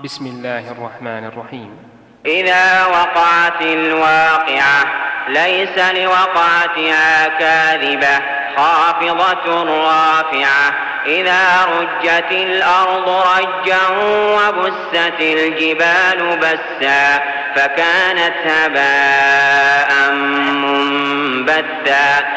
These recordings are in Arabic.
بسم الله الرحمن الرحيم. إذا وقعت الواقعة ليس لوقعتها كاذبة خافضة رافعة إذا رجت الأرض رجا وبست الجبال بسا فكانت هباء منبثا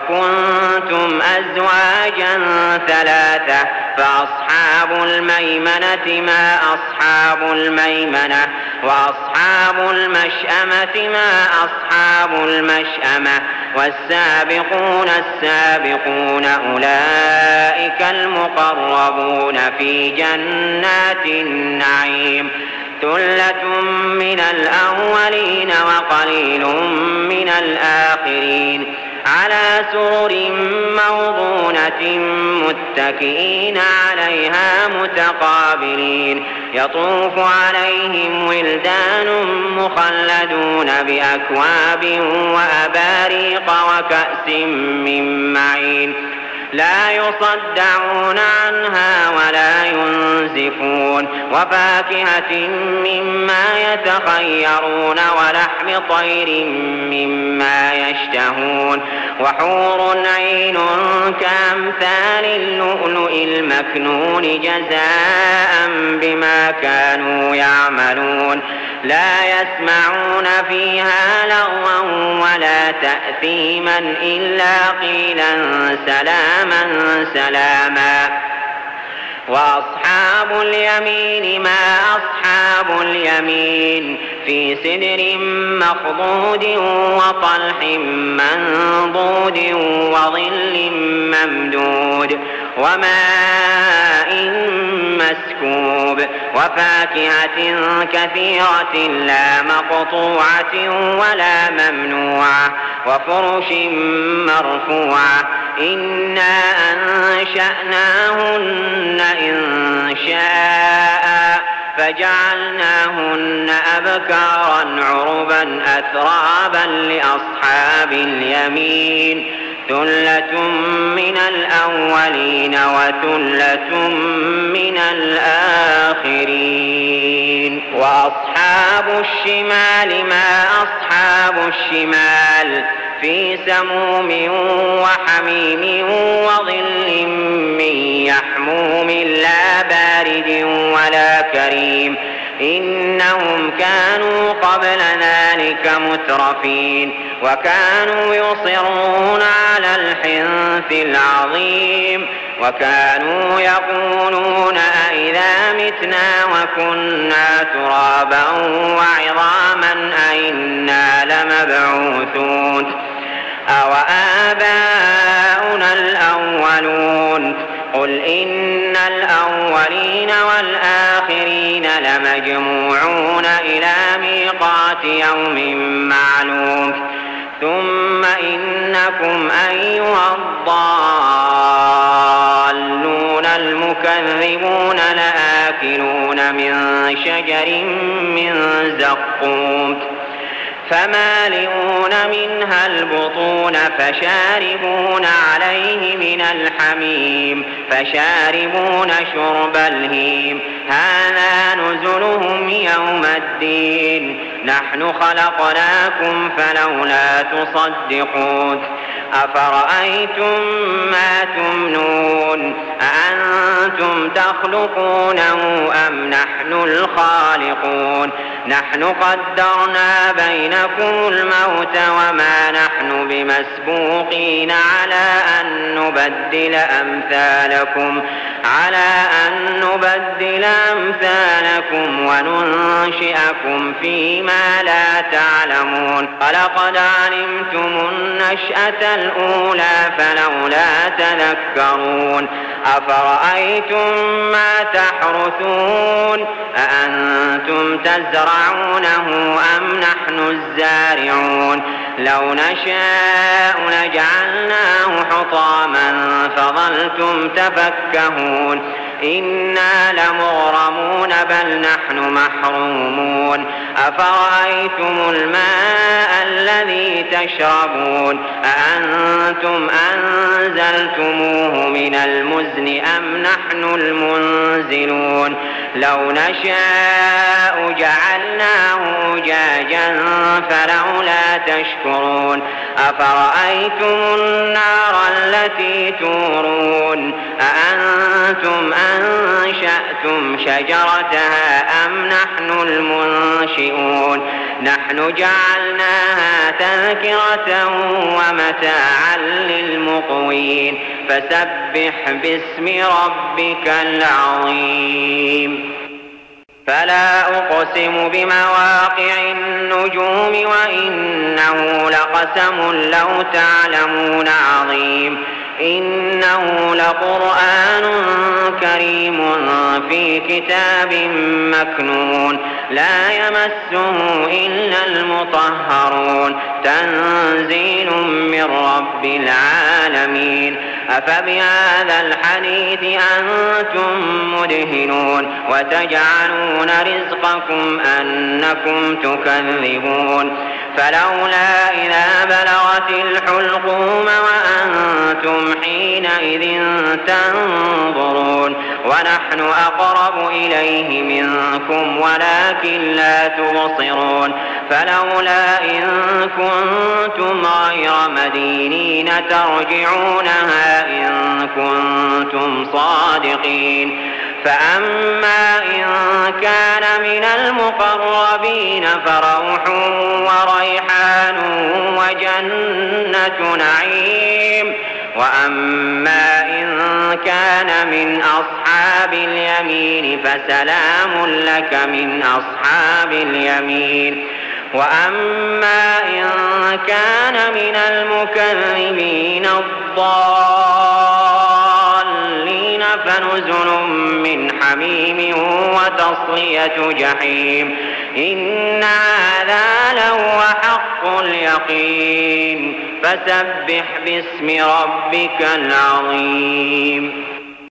وكنتم أزواجا ثلاثة فأصحاب الميمنة ما أصحاب الميمنة وأصحاب المشأمة ما أصحاب المشأمة والسابقون السابقون أولئك المقربون في جنات النعيم ثلة من الأولين وقليل من الآخرين على سرر موضونة متكئين عليها متقابلين يطوف عليهم ولدان مخلدون بأكواب وأباريق وكأس من معين لا يصدعون عنها ولا ينزفون وفاكهة مما يتخيرون ولحم طير مما يشتهون وحور عين كأمثال اللؤلؤ المكنون جزاء بما كانوا يعملون لا يسمعون فيها لغوا ولا تأثيما إلا قيلا سلاما سلاما وأصحاب اليمين ما أصحاب اليمين في سدر مخضود وطلح منضود وظل ممدود وماء مسكوب وفاكهة كثيرة لا مقطوعة ولا ممنوعة وفرش مرفوعة إنا أنشأناهن إنشاء فجعلناهن أبكارا عربا أترابا لأصحاب اليمين ثلة من الأولين وثلة من الآخرين وأصحاب الشمال ما أصحاب الشمال في سموم وحميم وظل من يحموم لا بارد ولا كريم إنهم كانوا قبل ذلك مترفين وكانوا يصرون على الحنث العظيم وكانوا يقولون أئذا متنا وكنا ترابا وعظاما أئنا لمبعوثون أوآباؤنا الأولون قل إن الأولين والآخرين لمجموعون إلى ميقات يوم معلوم ثم إنكم أيها الضالون المكذبون لآكلون من شجر من زقوم فمالئون منها البطون فشاربون عليه من الحميم فشاربون شرب الهيم هذا نزلهم يوم الدين نحن خلقناكم فلولا تصدقون أفرأيتم ما تمنون أأنتم تخلقونه أم نحن الخالقون نحن قدرنا بينكم الموت وما نحن بمسبوقين على أن نبدل أمثالكم وننشئكم فيما لا تعلمون ولقد علمتم النشأة الأولى فلولا تذكرون أفرأيتم ما تحرثون أأنتم تزرعونه أم نحن الزارعون لو نشاء لجعلناه حطاما فظلتم تفكهون إنا لمغرمون بل نحن محرومون أفرأيتم الماء الذي تشربون أأنتم أنزلتموه من المزن أم نحن المنزلون لو نشاء جعلناه أجاجا فلولا تشكرون أفرأيتم النار التي تورون أأنتم أنشأتم شجرتها أم نحن المنشئون نحن جعلناها تذكرة ومتاعا للمقوين فسبح باسم ربك العظيم فلا أقسم بمواقع النجوم وإنه لقسم لو تعلمون عظيم إنه لقرآن كريم في كتاب مكنون لا يمسه إلا المطهرون تنزيل من رب العالمين أفبهذا الحديث أنتم مدهنون وتجعلون رزقكم أنكم تكذبون فلولا إذا بلغت الحلقوم وأنتم حينئذ تنظرون ونحن أقرب إليه منكم ولكن لا تبصرون فلولا إن كنتم غير مدينين ترجعونها إن كنتم صادقين فأما إن كان من المقربين فروح وريحان وجنة نعيم وأما إن كان من أصحاب اليمين فسلام لك من أصحاب اليمين وأما إن كان من المكذبين الضالين فنزل من حميم وتصلية جحيم إن هذا لهو حق اليقين فسبح باسم ربك العظيم